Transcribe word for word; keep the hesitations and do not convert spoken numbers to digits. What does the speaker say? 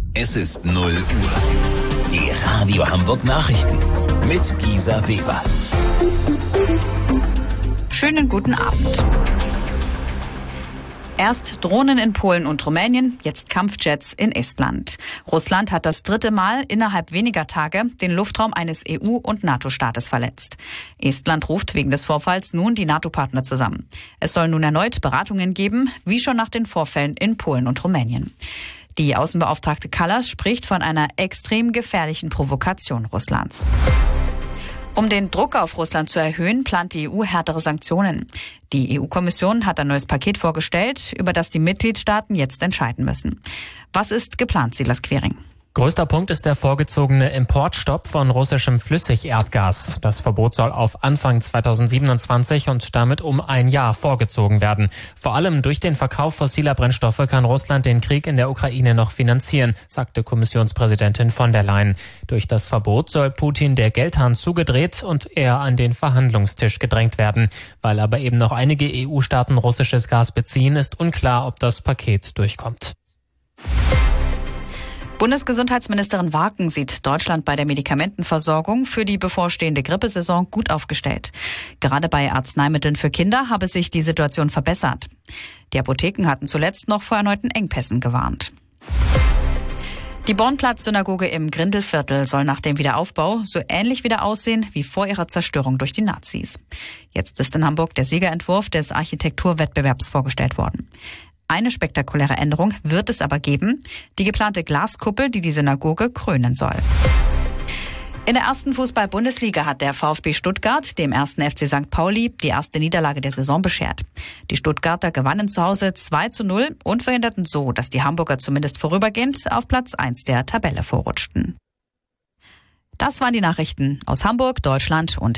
Es ist null Uhr. Die Radio Hamburg Nachrichten mit Gisa Weber. Schönen guten Abend. Erst Drohnen in Polen und Rumänien, jetzt Kampfjets in Estland. Russland hat das dritte Mal innerhalb weniger Tage den Luftraum eines E U- und NATO-Staates verletzt. Estland ruft wegen des Vorfalls nun die NATO-Partner zusammen. Es soll nun erneut Beratungen geben, wie schon nach den Vorfällen in Polen und Rumänien. Die Außenbeauftragte Kallas spricht von einer extrem gefährlichen Provokation Russlands. Um den Druck auf Russland zu erhöhen, plant die E U härtere Sanktionen. Die E U-Kommission hat ein neues Paket vorgestellt, über das die Mitgliedstaaten jetzt entscheiden müssen. Was ist geplant, Silas Quering? Größter Punkt ist der vorgezogene Importstopp von russischem Flüssigerdgas. Das Verbot soll auf Anfang zweitausendsiebenundzwanzig und damit um ein Jahr vorgezogen werden. Vor allem durch den Verkauf fossiler Brennstoffe kann Russland den Krieg in der Ukraine noch finanzieren, sagte Kommissionspräsidentin von der Leyen. Durch das Verbot soll Putin der Geldhahn zugedreht und er an den Verhandlungstisch gedrängt werden. Weil aber eben noch einige E U-Staaten russisches Gas beziehen, ist unklar, ob das Paket durchkommt. Bundesgesundheitsministerin Warken sieht Deutschland bei der Medikamentenversorgung für die bevorstehende Grippesaison gut aufgestellt. Gerade bei Arzneimitteln für Kinder habe sich die Situation verbessert. Die Apotheken hatten zuletzt noch vor erneuten Engpässen gewarnt. Die Bornplatz-Synagoge im Grindelviertel soll nach dem Wiederaufbau so ähnlich wieder aussehen wie vor ihrer Zerstörung durch die Nazis. Jetzt ist in Hamburg der Siegerentwurf des Architekturwettbewerbs vorgestellt worden. Eine spektakuläre Änderung wird es aber geben, die geplante Glaskuppel, die die Synagoge krönen soll. In der ersten Fußball-Bundesliga hat der VfB Stuttgart dem ersten F C Sankt Pauli die erste Niederlage der Saison beschert. Die Stuttgarter gewannen zu Hause zwei zu null und verhinderten so, dass die Hamburger zumindest vorübergehend auf Platz eins der Tabelle vorrutschten. Das waren die Nachrichten aus Hamburg, Deutschland und